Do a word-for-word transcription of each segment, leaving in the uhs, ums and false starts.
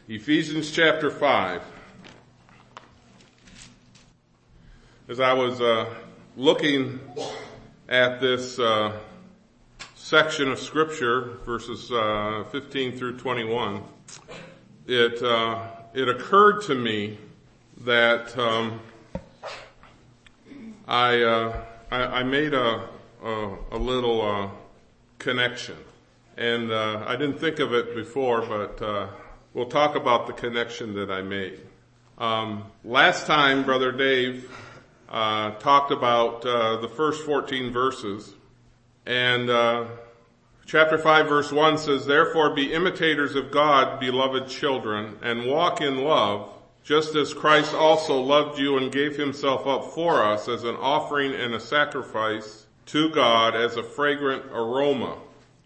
Ephesians chapter five. As I was uh, looking at this uh, section of Scripture, verses uh, fifteen through twenty-one, it uh, it occurred to me that um, I, uh, I I made a a, a little uh, connection, and uh, I didn't think of it before, but uh, we'll talk about the connection that I made. Um, last time, Brother Dave uh, talked about uh, the first fourteen verses, and uh, chapter five, verse one says, "Therefore be imitators of God, beloved children, and walk in love, just as Christ also loved you and gave himself up for us as an offering and a sacrifice to God as a fragrant aroma."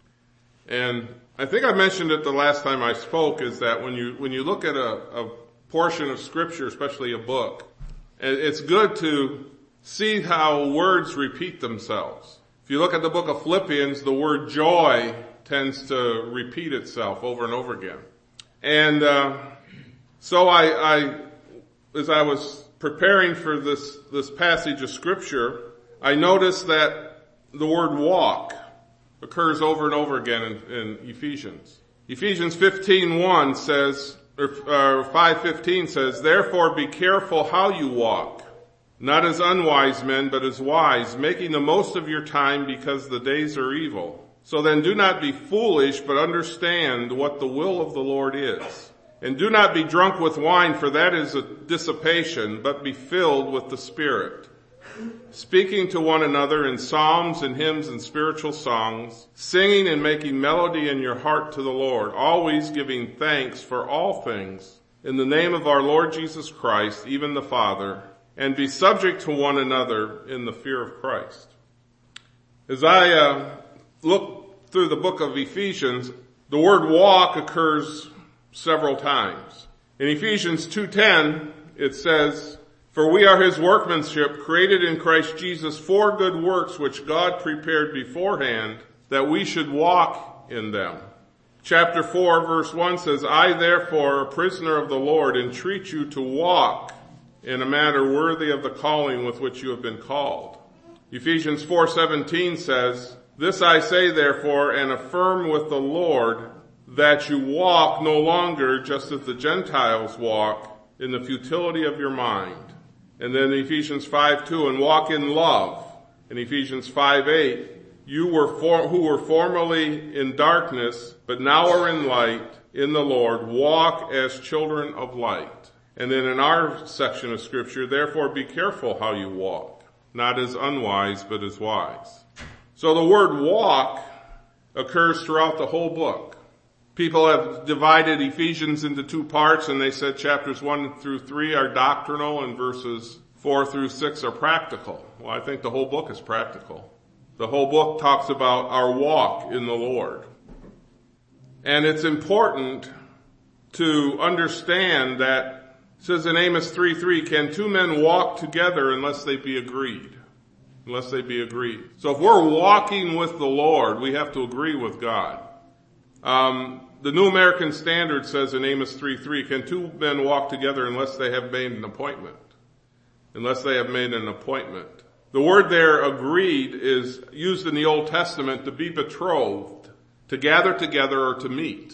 And I think I mentioned it the last time I spoke, is that when you, when you look at a, a portion of Scripture, especially a book, it's good to see how words repeat themselves. If you look at the book of Philippians, the word joy tends to repeat itself over and over again. And uh, so I, I, as I was preparing for this, this passage of Scripture, I noticed that the word walk occurs over and over again in, in Ephesians. Ephesians fifteen one says, or uh, five fifteen says, "Therefore be careful how you walk, not as unwise men, but as wise, making the most of your time because the days are evil. So then do not be foolish, but understand what the will of the Lord is. And do not be drunk with wine, for that is a dissipation, but be filled with the Spirit, speaking to one another in psalms and hymns and spiritual songs, singing and making melody in your heart to the Lord, always giving thanks for all things in the name of our Lord Jesus Christ, even the Father, and be subject to one another in the fear of Christ." As I uh, look through the book of Ephesians, the word walk occurs several times. In Ephesians two ten, it says, "For we are his workmanship, created in Christ Jesus for good works, which God prepared beforehand, that we should walk in them." Chapter four, verse one says, "I therefore, a prisoner of the Lord, entreat you to walk in a manner worthy of the calling with which you have been called." Ephesians four seventeen says, "This I say therefore, and affirm with the Lord, that you walk no longer just as the Gentiles walk, in the futility of your mind." And then Ephesians five two, "And walk in love." In Ephesians five eight, "You were for, who were formerly in darkness, but now are in light in the Lord, walk as children of light." And then in our section of Scripture, "Therefore be careful how you walk, not as unwise, but as wise." So the word walk occurs throughout the whole book. People have divided Ephesians into two parts, and they said chapters one through three are doctrinal and verses four through six are practical. Well, I think the whole book is practical. The whole book talks about our walk in the Lord. And it's important to understand that, it says in Amos three three, "Can two men walk together unless they be agreed?" Unless they be agreed. So if we're walking with the Lord, we have to agree with God. Um, the New American Standard says in Amos three three, "Can two men walk together unless they have made an appointment?" Unless they have made an appointment. The word there, agreed, is used in the Old Testament to be betrothed, to gather together or to meet.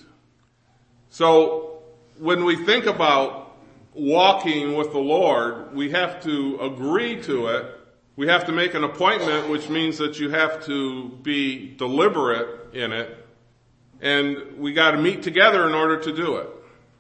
So when we think about walking with the Lord, we have to agree to it. We have to make an appointment, which means that you have to be deliberate in it. And we got to meet together in order to do it.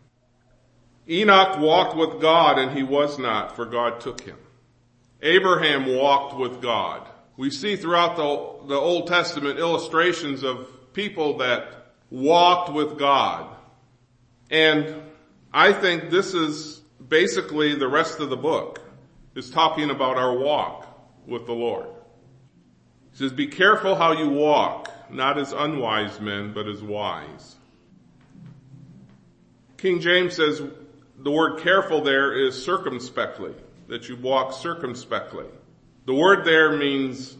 Enoch walked with God and he was not, for God took him. Abraham walked with God. We see throughout the, the Old Testament illustrations of people that walked with God. And I think this is basically the rest of the book, is talking about our walk with the Lord. He says, "Be careful how you walk, not as unwise men, but as wise." King James says the word careful there is circumspectly, that you walk circumspectly. The word there means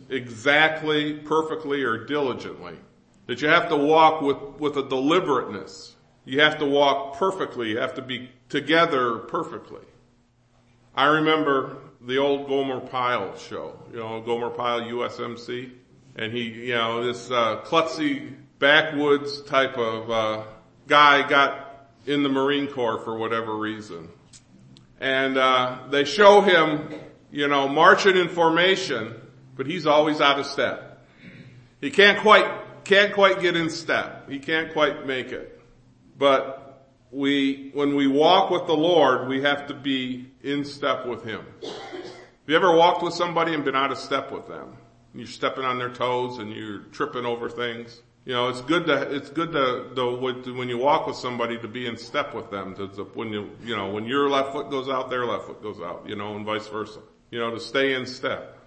exactly, perfectly, or diligently. That you have to walk with, with a deliberateness. You have to walk perfectly. You have to be together perfectly. I remember the old Gomer Pyle show, you know, Gomer Pyle, U S M C. And he, you know, this uh, klutzy backwoods type of uh, guy got in the Marine Corps for whatever reason. And uh, they show him, you know, marching in formation, but he's always out of step. He can't quite, can't quite get in step. He can't quite make it. But we, when we walk with the Lord, we have to be in step with Him. Have you ever walked with somebody and been out of step with them? You're stepping on their toes and you're tripping over things. You know, it's good to, it's good to, to when you walk with somebody to be in step with them. To, to, when you, you know, when your left foot goes out, their left foot goes out, you know, and vice versa. You know, to stay in step.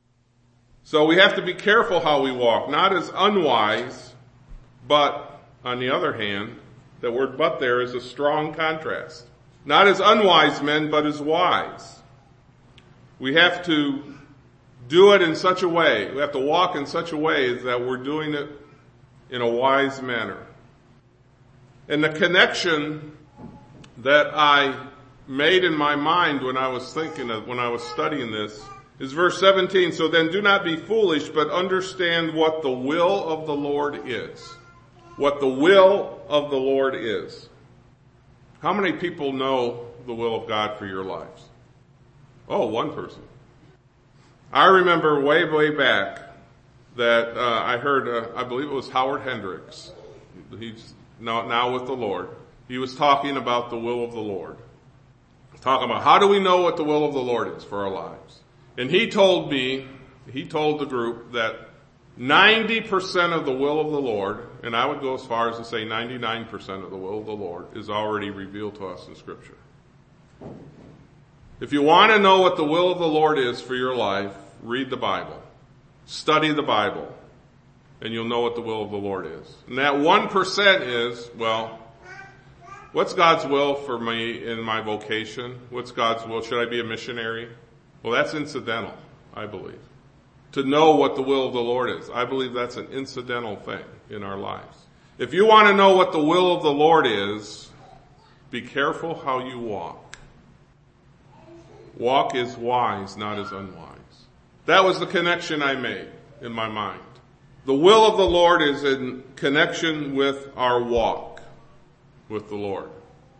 So we have to be careful how we walk. Not as unwise, but on the other hand, that word but there is a strong contrast. Not as unwise men, but as wise. We have to do it in such a way, we have to walk in such a way that we're doing it in a wise manner. And the connection that I made in my mind when I was thinking of, when I was studying this, is verse seventeen. So then do not be foolish, but understand what the will of the Lord is. What the will of the Lord is. How many people know the will of God for your lives? Oh, one person. I remember way, way back that uh, I heard, uh, I believe it was Howard Hendricks. He's now, now with the Lord. He was talking about the will of the Lord. Talking about how do we know what the will of the Lord is for our lives. And he told me, he told the group that ninety percent of the will of the Lord, and I would go as far as to say ninety-nine percent of the will of the Lord, is already revealed to us in Scripture. If you want to know what the will of the Lord is for your life, read the Bible. Study the Bible. And you'll know what the will of the Lord is. And that one percent is, well, what's God's will for me in my vocation? What's God's will? Should I be a missionary? Well, that's incidental, I believe. To know what the will of the Lord is. I believe that's an incidental thing in our lives. If you want to know what the will of the Lord is, be careful how you walk. Walk as wise, not as unwise. That was the connection I made in my mind. The will of the Lord is in connection with our walk with the Lord.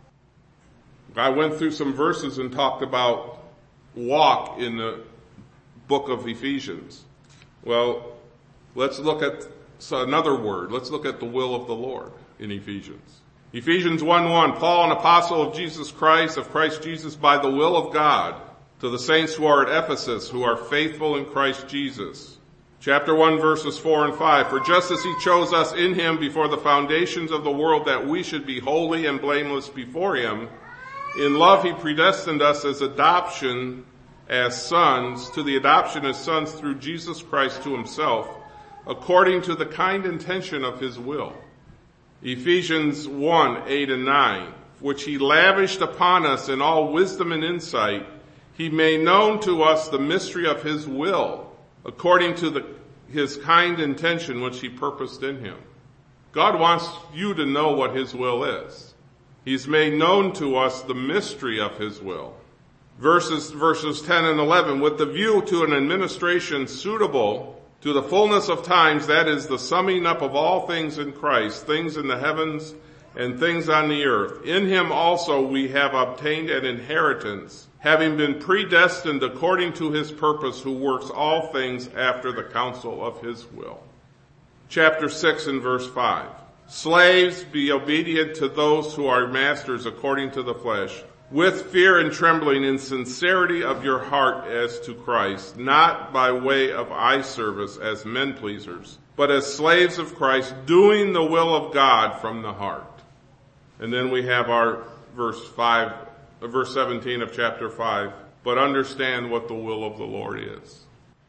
I went through some verses and talked about walk in the book of Ephesians. Well, let's look at another word. Let's look at the will of the Lord in Ephesians. Ephesians one one, Paul, an apostle of Jesus Christ, of Christ Jesus, by the will of God, to the saints who are at Ephesus, who are faithful in Christ Jesus. Chapter one, verses four and five, for just as he chose us in him before the foundations of the world that we should be holy and blameless before him, in love he predestined us as adoption as sons, to the adoption as sons through Jesus Christ to himself, according to the kind intention of his will. Ephesians one, eight and nine, which he lavished upon us in all wisdom and insight, he made known to us the mystery of his will, according to the, his kind intention which he purposed in him. God wants you to know what his will is. He's made known to us the mystery of his will. Verses, verses ten and eleven, with the view to an administration suitable to the fullness of times, that is the summing up of all things in Christ, things in the heavens and things on the earth. In him also we have obtained an inheritance, having been predestined according to his purpose, who works all things after the counsel of his will. Chapter six and verse five. Slaves, be obedient to those who are masters according to the flesh, with fear and trembling, in sincerity of your heart as to Christ, not by way of eye service as men pleasers, but as slaves of Christ, doing the will of God from the heart. And then we have our verse five, verse seventeen of chapter five, but understand what the will of the Lord is.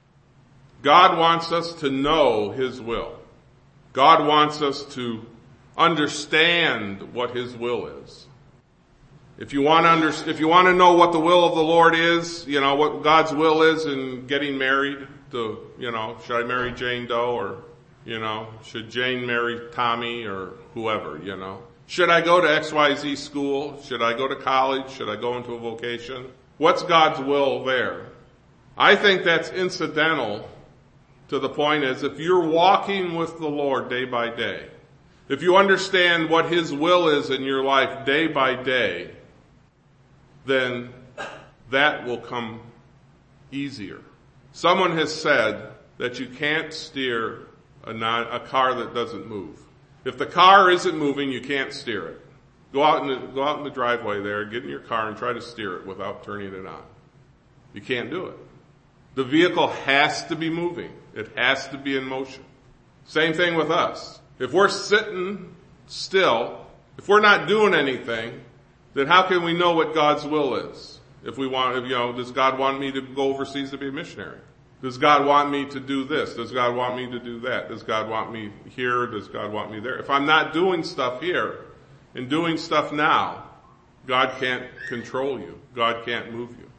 God wants us to know his will. God wants us to understand what his will is. If you want to under, if you want to know what the will of the Lord is, you know, what God's will is in getting married, to, you know, should I marry Jane Doe, or, you know, should Jane marry Tommy or whoever, you know. Should I go to X Y Z school? Should I go to college? Should I go into a vocation? What's God's will there? I think that's incidental to the point is if you're walking with the Lord day by day, if you understand what His will is in your life day by day, then that will come easier. Someone has said that you can't steer a, non, a car that doesn't move. If the car isn't moving, you can't steer it. Go out in the, go out in the driveway there, get in your car and try to steer it without turning it on. You can't do it. The vehicle has to be moving. It has to be in motion. Same thing with us. If we're sitting still, if we're not doing anything, then how can we know what God's will is? If we want, if, you know, does God want me to go overseas to be a missionary? Does God want me to do this? Does God want me to do that? Does God want me here? Does God want me there? If I'm not doing stuff here and doing stuff now, God can't control you. God can't move you.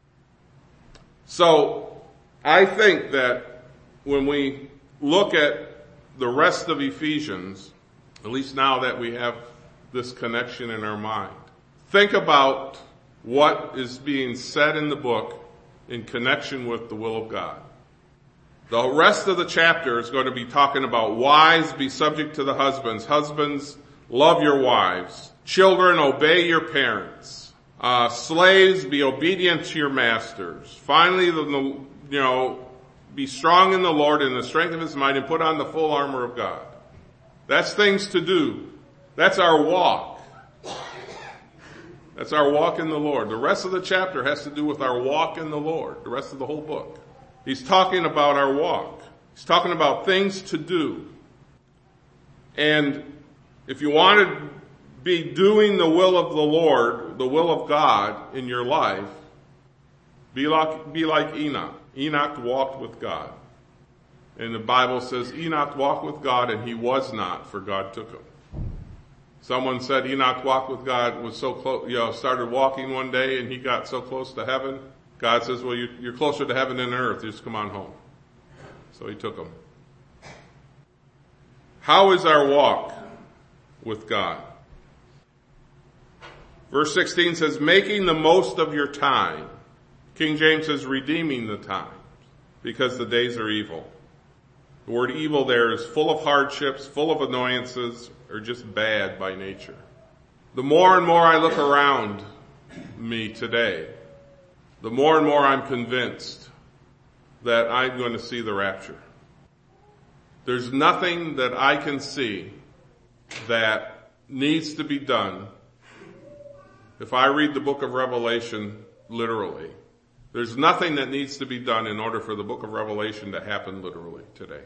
So I think that when we look at the rest of Ephesians, at least now that we have this connection in our mind, think about what is being said in the book in connection with the will of God. The rest of the chapter is going to be talking about wives, be subject to the husbands. Husbands, love your wives. Children, obey your parents. Uh, slaves, be obedient to your masters. Finally, the, you know, be strong in the Lord and the strength of His might and put on the full armor of God. That's things to do. That's our walk. That's our walk in the Lord. The rest of the chapter has to do with our walk in the Lord. The rest of the whole book. He's talking about our walk. He's talking about things to do. And if you want to be doing the will of the Lord, the will of God in your life, be like, be like Enoch. Enoch walked with God. And the Bible says Enoch walked with God and he was not, for God took him. Someone said Enoch walked with God, was so close, you know, started walking one day and he got so close to heaven. God says, well, you're closer to heaven than earth. Just come on home. So he took him. How is our walk with God? Verse sixteen says, making the most of your time. King James says, redeeming the time, because the days are evil. The word evil there is full of hardships, full of annoyances, or just bad by nature. The more and more I look around me today, the more and more I'm convinced that I'm going to see the rapture. There's nothing that I can see that needs to be done. If I read the book of Revelation literally, there's nothing that needs to be done in order for the book of Revelation to happen literally today.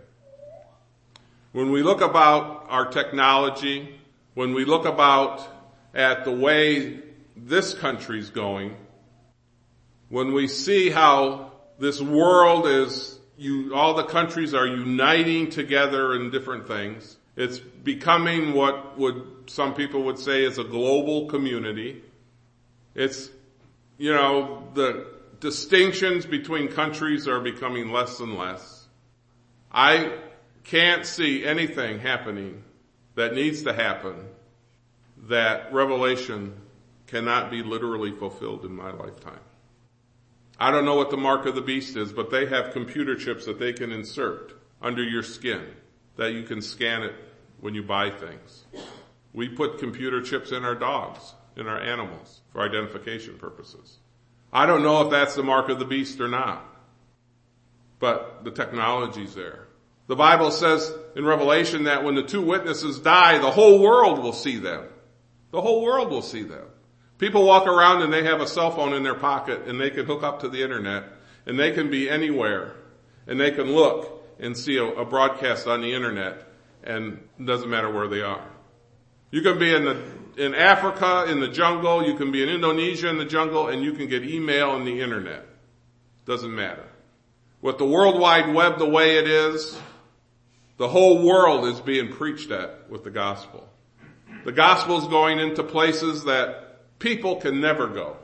When we look about our technology, when we look about at the way this country's going, when we see how this world is, you, all the countries are uniting together in different things, it's becoming what would some people would say is a global community. It's, you know, the distinctions between countries are becoming less and less. I can't see anything happening that needs to happen that Revelation cannot be literally fulfilled in my lifetime. I don't know what the mark of the beast is, but they have computer chips that they can insert under your skin that you can scan it when you buy things. We put computer chips in our dogs, in our animals, for identification purposes. I don't know if that's the mark of the beast or not, but the technology's there. The Bible says in Revelation that when the two witnesses die, the whole world will see them. The whole world will see them. People walk around and they have a cell phone in their pocket and they can hook up to the internet and they can be anywhere and they can look and see a, a broadcast on the internet and it doesn't matter where they are. You can be in the, in Africa, in the jungle, you can be in Indonesia in the jungle, and you can get email on the internet. Doesn't matter. With the World Wide Web the way it is, the whole world is being preached at with the gospel. The gospel is going into places that people can never go.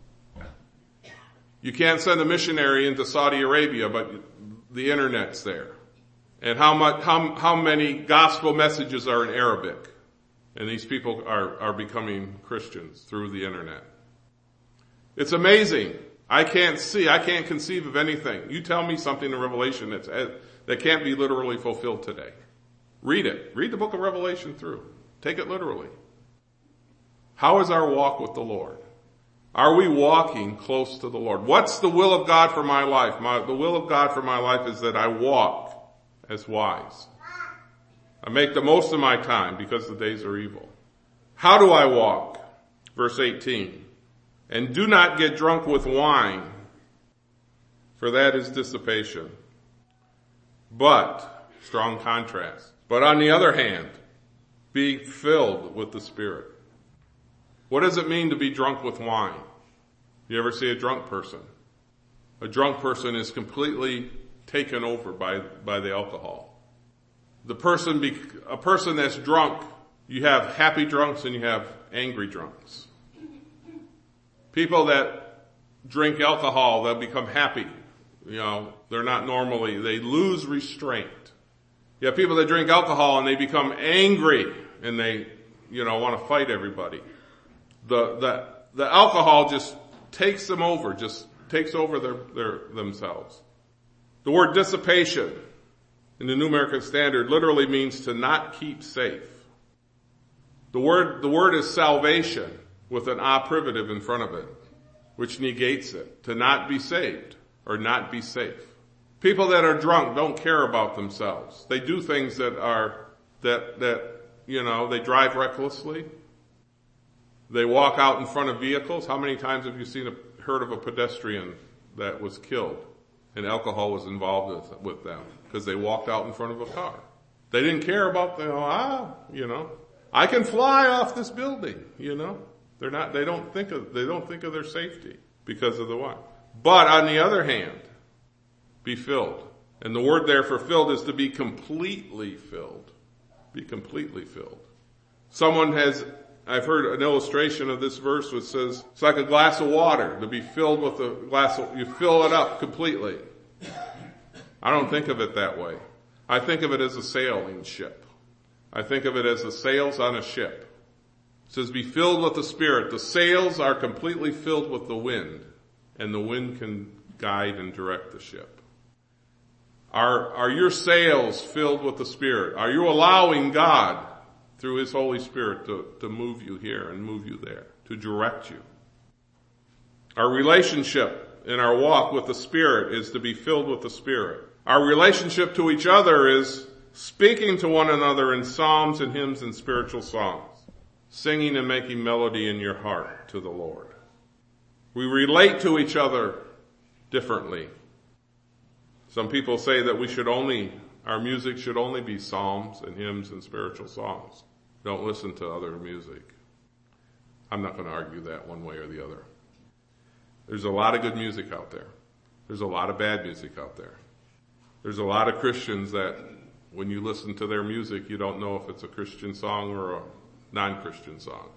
You can't send a missionary into Saudi Arabia, but the internet's there. And how much, how, how many gospel messages are in Arabic? And these people are, are becoming Christians through the internet. It's amazing. I can't see, I can't conceive of anything. You tell me something in Revelation that's, that can't be literally fulfilled today. Read it. Read the book of Revelation through. Take it literally. How is our walk with the Lord? Are we walking close to the Lord? What's the will of God for my life? My, the will of God for my life is that I walk as wise. I make the most of my time because the days are evil. How do I walk? Verse eighteen. And do not get drunk with wine, for that is dissipation. But, strong contrast. But on the other hand, be filled with the Spirit. What does it mean to be drunk with wine? You ever see a drunk person? A drunk person is completely taken over by, by the alcohol. The person, be, a person that's drunk, you have happy drunks and you have angry drunks. People that drink alcohol, they'll become happy. You know, they're not normally, they lose restraint. You have people that drink alcohol and they become angry and they, you know, want to fight everybody. The, the, the alcohol just takes them over, just takes over their, their, themselves. The word dissipation in the New American Standard literally means to not keep safe. The word, the word is salvation with an a privative in front of it, which negates it. To not be saved or not be safe. People that are drunk don't care about themselves. They do things that are, that, that, you know, they drive recklessly. They walk out in front of vehicles. How many times have you seen a, heard of a pedestrian that was killed and alcohol was involved with, with them because they walked out in front of a car? They didn't care about the, ah, you know, I can fly off this building, you know. They're not, they don't think of, they don't think of their safety because of the wine. But on the other hand, be filled. And the word there for filled is to be completely filled. Be completely filled. Someone has, I've heard an illustration of this verse which says, it's like a glass of water to be filled with a glass of, you fill it up completely. I don't think of it that way. I think of it as a sailing ship. I think of it as the sails on a ship. It says be filled with the Spirit. The sails are completely filled with the wind, and the wind can guide and direct the ship. Are, are your sails filled with the Spirit? Are you allowing God through His Holy Spirit to, to move you here and move you there, to direct you? Our relationship in our walk with the Spirit is to be filled with the Spirit. Our relationship to each other is speaking to one another in psalms and hymns and spiritual songs, singing and making melody in your heart to the Lord. We relate to each other differently. Some people say that we should only, our music should only be psalms and hymns and spiritual songs. Don't listen to other music. I'm not going to argue that one way or the other. There's a lot of good music out there. There's a lot of bad music out there. There's a lot of Christians that when you listen to their music, you don't know if it's a Christian song or a non-Christian song.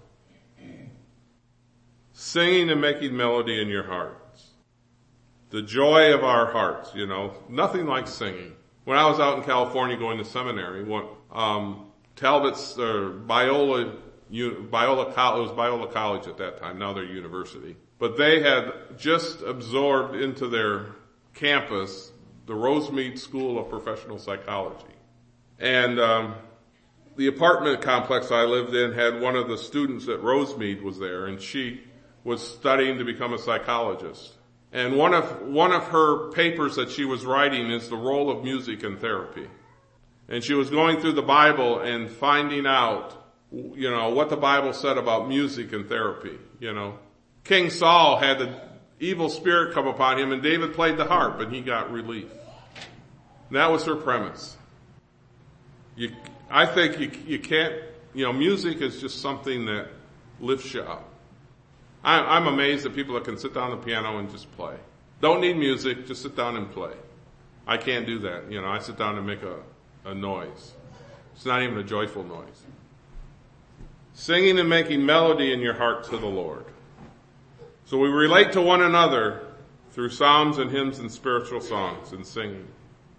Singing and making melody in your hearts. The joy of our hearts, you know, nothing like singing. When I was out in California going to seminary, what, um, Talbot's, uh, Biola, Biola, it was Biola College at that time, now they're university. But they had just absorbed into their campus the Rosemead School of Professional Psychology. And, um, the apartment complex I lived in had one of the students at Rosemead was there, and she was studying to become a psychologist. And one of, one of her papers that she was writing is the role of music in therapy. And she was going through the Bible and finding out, you know, what the Bible said about music and therapy, you know. King Saul had the evil spirit come upon him, and David played the harp and he got relief. And that was her premise. You, I think you, you can't, you know, music is just something that lifts you up. I, I'm amazed at people that can sit down at the piano and just play. Don't need music, just sit down and play. I can't do that. You know, I sit down and make a, a noise. It's not even a joyful noise. Singing and making melody in your heart to the Lord. So we relate to one another through psalms and hymns and spiritual songs and singing.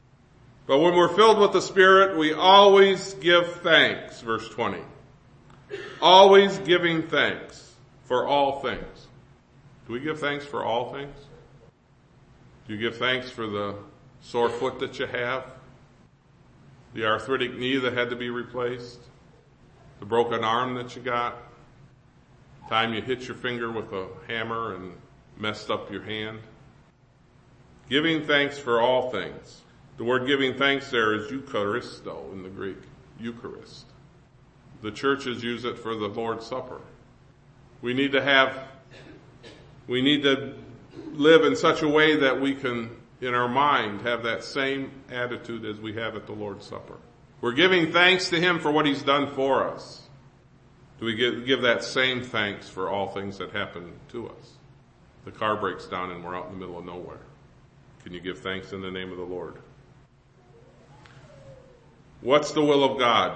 But when we're filled with the Spirit, we always give thanks, verse twenty. Always giving thanks for all things. Do we give thanks for all things? Do you give thanks for the sore foot that you have? The arthritic knee that had to be replaced? The broken arm that you got? Time you hit your finger with a hammer and messed up your hand? Giving thanks for all things. The word giving thanks there is Eucharisto in the Greek. Eucharist. The churches use it for the Lord's Supper. We need to have, we need to live in such a way that we can, in our mind, have that same attitude as we have at the Lord's Supper. We're giving thanks to Him for what He's done for us. Do we give, give that same thanks for all things that happen to us? The car breaks down and we're out in the middle of nowhere. Can you give thanks in the name of the Lord? What's the will of God?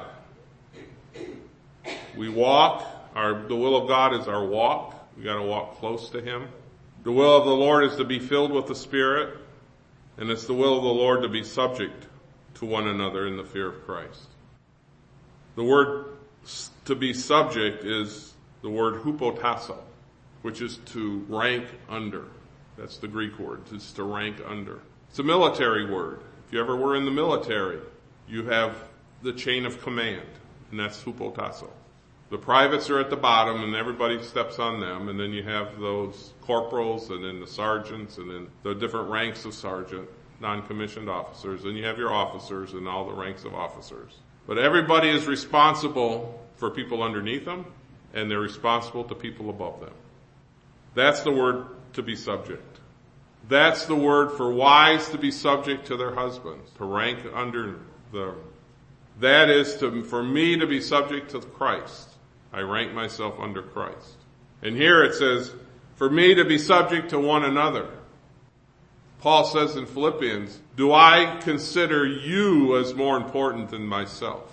We walk. Our, the will of God is our walk. We got to walk close to Him. The will of the Lord is to be filled with the Spirit, and it's the will of the Lord to be subject to one another in the fear of Christ. The word to be subject is the word hupotasso, which is to rank under. That's the Greek word. It's to rank under. It's a military word. If you ever were in the military, you have the chain of command, and that's hupotasso. The privates are at the bottom and everybody steps on them, and then you have those corporals and then the sergeants and then the different ranks of sergeant, non-commissioned officers, and you have your officers and all the ranks of officers. But everybody is responsible for people underneath them, and they're responsible to people above them. That's the word to be subject. That's the word for wives to be subject to their husbands, to rank under them. That is to, for me to be subject to Christ. I rank myself under Christ. And here it says, for me to be subject to one another. Paul says in Philippians, do I consider you as more important than myself?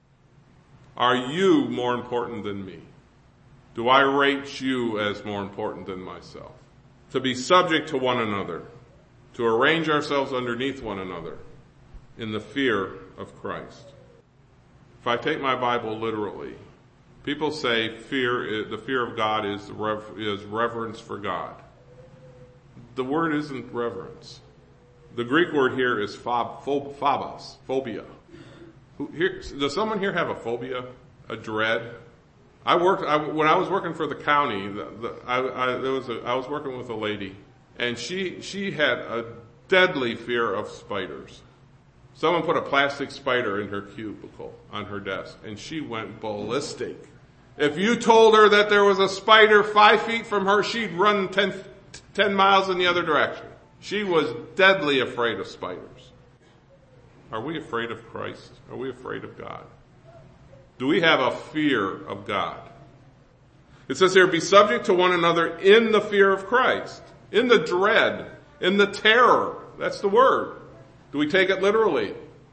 Are you more important than me? Do I rate you as more important than myself? To be subject to one another, to arrange ourselves underneath one another in the fear of Christ. If I take my Bible literally, people say fear, the fear of God is, is reverence for God. The word isn't reverence. The Greek word here is phob, phob, phobos, phobia. Who, here, does someone here have a phobia, a dread? I worked I, when I was working for the county. The, the, I, I, there was a, I was working with a lady, and she she had a deadly fear of spiders. Someone put a plastic spider in her cubicle on her desk, and she went ballistic. If you told her that there was a spider five feet from her, she'd run ten, ten miles in the other direction. She was deadly afraid of spiders. Are we afraid of Christ? Are we afraid of God? Do we have a fear of God? It says here, be subject to one another in the fear of Christ, in the dread, in the terror. That's the word. Do we take it literally?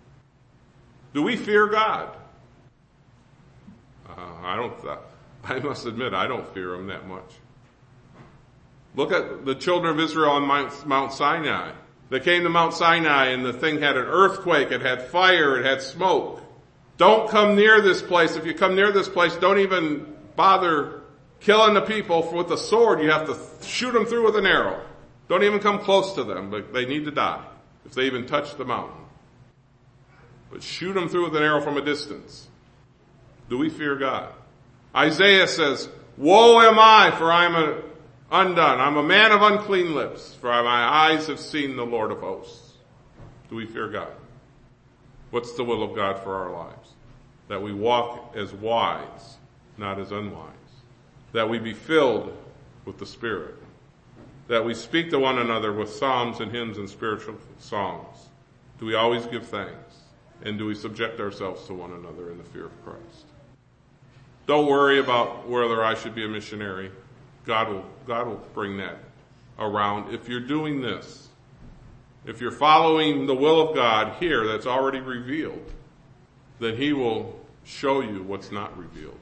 Do we fear God? Uh, I don't, I must admit, I don't fear Him that much. Look at the children of Israel on Mount, Mount Sinai. They came to Mount Sinai and the thing had an earthquake, it had fire, it had smoke. Don't come near this place. If you come near this place, don't even bother killing the people with a sword. You have to shoot them through with an arrow. Don't even come close to them, but they need to die if they even touch the mountain. But shoot them through with an arrow from a distance. Do we fear God? Isaiah says, woe am I, for I am a, undone. I'm a man of unclean lips, for my eyes have seen the Lord of hosts. Do we fear God? What's the will of God for our lives? That we walk as wise, not as unwise. That we be filled with the Spirit. That we speak to one another with psalms and hymns and spiritual songs. Do we always give thanks? And do we subject ourselves to one another in the fear of Christ? Don't worry about whether I should be a missionary. God will, God will bring that around. If you're doing this, if you're following the will of God here that's already revealed, then He will show you what's not revealed.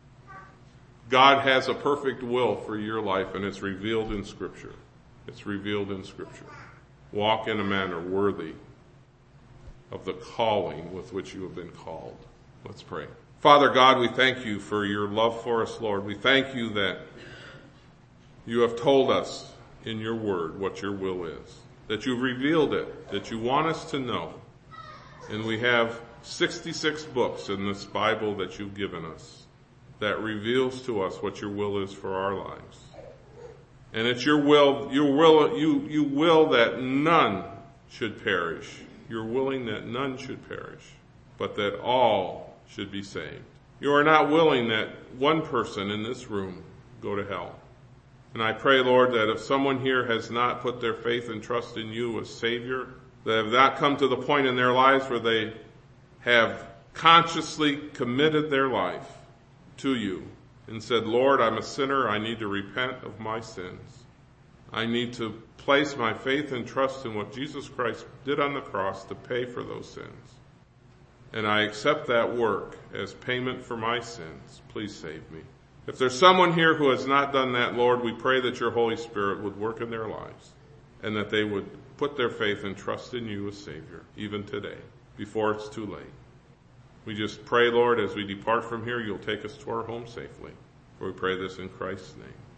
God has a perfect will for your life, and it's revealed in Scripture. It's revealed in Scripture. Walk in a manner worthy of the calling with which you have been called. Let's pray. Father God, we thank you for your love for us, Lord. We thank you that you have told us in your word what your will is, that you've revealed it, that you want us to know. And we have sixty-six books in this Bible that you've given us that reveals to us what your will is for our lives. And it's your will, your will, you, you will that none should perish. You're willing that none should perish, but that all should be saved. You are not willing that one person in this room go to hell. And I pray, Lord, that if someone here has not put their faith and trust in you as Savior, they have not come to the point in their lives where they have consciously committed their life to you and said, Lord, I'm a sinner. I need to repent of my sins. I need to place my faith and trust in what Jesus Christ did on the cross to pay for those sins. And I accept that work as payment for my sins. Please save me. If there's someone here who has not done that, Lord, we pray that your Holy Spirit would work in their lives and that they would put their faith and trust in you as Savior, even today, before it's too late. We just pray, Lord, as we depart from here, you'll take us to our home safely. For we pray this in Christ's name.